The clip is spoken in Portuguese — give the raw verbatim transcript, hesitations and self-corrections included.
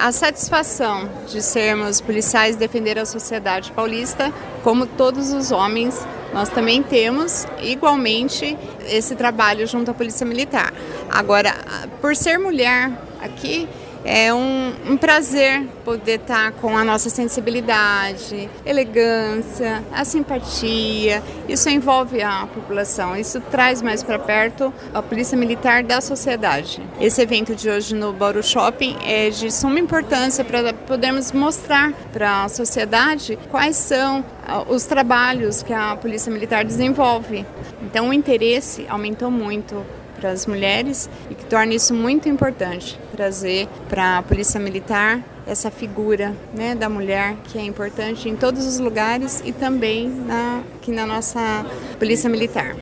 a satisfação de sermos policiais e defender a sociedade paulista, como todos os homens, nós também temos igualmente esse trabalho junto à Polícia Militar. Agora, por ser mulher aqui, é um, um prazer poder estar com a nossa sensibilidade, elegância, a simpatia. Isso envolve a população, isso traz mais para perto a Polícia Militar da sociedade. Esse evento de hoje no Bauru Shopping é de suma importância para podermos mostrar para a sociedade quais são os trabalhos que a Polícia Militar desenvolve. Então o interesse aumentou muito para as mulheres e que torna isso muito importante, trazer para a Polícia Militar essa figura, né, da mulher que é importante em todos os lugares e também na, aqui na nossa Polícia Militar.